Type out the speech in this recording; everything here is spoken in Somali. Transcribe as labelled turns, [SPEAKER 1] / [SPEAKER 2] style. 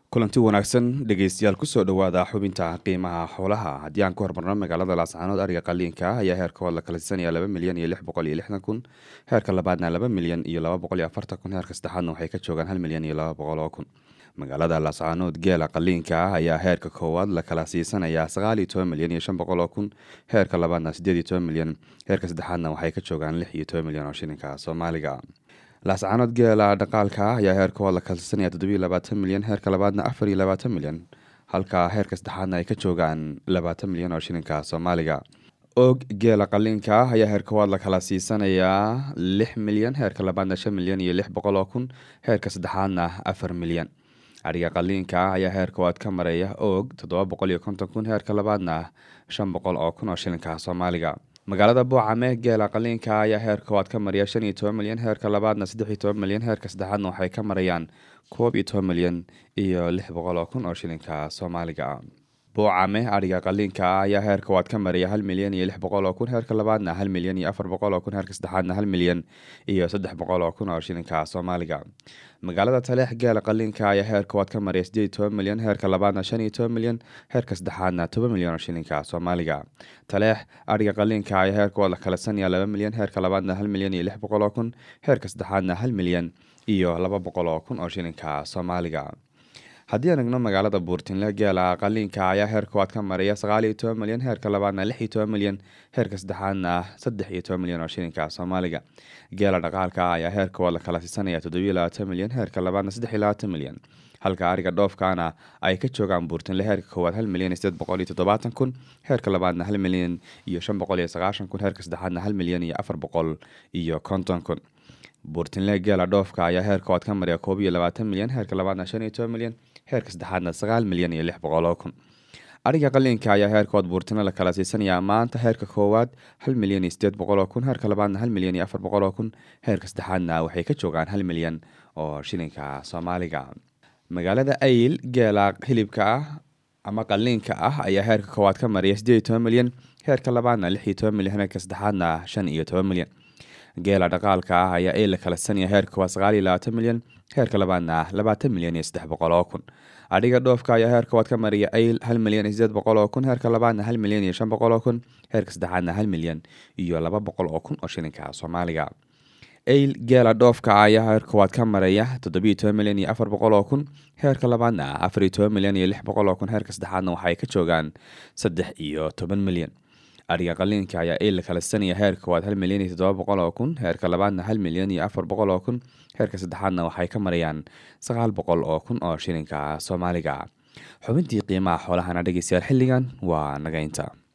[SPEAKER 1] kulanti wanaagsan dhegeystayaal kusoo dhawaada xubinta qiimaha xoolaha. haddii aan ku hormarno magaalada laascaanood ariga qaliinka ayaa heerkooda la kala siisanaya 2,660,000 heerka labaadna 2,240,000 heerka saddexaadna waxay ka joogaan 1,200,000. magaalada laascaanood geela qaliinka ayaa heerka koowaad la kala siisanaya 19,500,000 heerka labaadna 18,000,000 heerka saddexaadna waxay ka joogaan 16,000,000 oo shilinka Soomaaliga. laascaanood geela dhaqaalka ayaa heerkooda la kala siisanaya 27,000,000 heerka labaadna 24,000,000 halka heerka saddexaadna ay ka joogaan 20,000,000 oo shilinka Soomaaliga. og geela qaliinka ayaa heerkooda la kala siisanaya 6,000,000 heerka labaadna 5,600,000 heerka saddexaadna 4,000,000. ariga qaliinka ayaa heerkooda ka maraya og 750,000 heerka labaadna 500,000 oo shilinka Soomaaliga. magaalada Boocame geela qaliinka ayaa heerkooda ka maraya 15,000,000 heerka labaadna 16,000,000 heerka saddexaadna waxay ka marayaan 12,000,000 iyo 600,000 oo shilinka Soomaaliga. Boocame ariga qaliinka ayaa heerkooda ka maraya 1,600,000 heerka labaadna 1,400,000 heerka saddexaadna 1,000,000 iyo 300,000 oo shilinka Soomaaliga. magaalada Taleex geela qaliinka ayaa heerkooda ka maraya 18,000,000 heerka labaadna 15,000,000 heerka saddexaadna 10,000,000 oo shilinka Soomaaliga. Taleex ariga qaliinka ayaa heerkooda la kala sanaya 2,000,000 heerka labaadna 1,600,000 heerka saddexaadna 1,000,000 iyo 200,000 oo shilinka Soomaaliga. haddii aan eegno magaalada Buurtinle geela qaliinka ayaa heerkooda ka maraya 19,000,000 heerka labaadna 16,000,000 heerka saddexaadna 13,000,000 oo shilinka Soomaaliga. geela dhaqaalka ayaa heerkooda la kala siisanaya 27,000,000 heerka labaadna 23,000,000 halka ariga dhoofkaana ay ka joogaan Buurtinle heerka koowaad 1,870,000 heerka labaadna 1,590,000 heerka saddexaadna 1,450,000. Buurtinle geela dhoofka ayaa heerkooda ka maraya 22,000,000 heerka labaadna 15,000,000 heerka saddexaadna 9,600,000. ariga qaliinka ayaa heerkooda Buurtinle la kala siisanaya maanta heerka koowaad 1,800,000 heerka labaadna 1,400,000 heerka saddexaadna waxay ka joogaan 1,000,000 oo shilinka Soomaaliga. magaalada Ayl geela hilibka ah ama qaliinka ah ayaa heerka koowaad ka maraya 18,000,000 heerka labaadna 16,000,000 heerka saddexaadna 15,000,000. geela dhaqaalka ah ayaa ay la kala sanaya heerka koowaad 29,000,000 heerka labaadna 20,300,000. ariga dhoofka ayaa heerkooda ka maraya Ayl 1,800,000 heerka labaadna 1,500,000 heerka saddexaadna 1,000,000 iyo 200,000 oo shilinka Soomaaliga. Ayl geela dhoofka ayaa heerkooda ka maraya 17,400,000 heerka labaadna 14,600,000 heerka saddexaadna waxay ka joogaan 13,000,000. ariga qaliinka ayaa ay la kala sanaya heerkooda 1,700,000 heerka labaadna 1,400,000 heerka saddexaadna waxay ka marayaan 900,000 oo shilinka Soomaaliga. xubintii qiimaha xoolahana dhegeystayaal xilligan waa naga inta.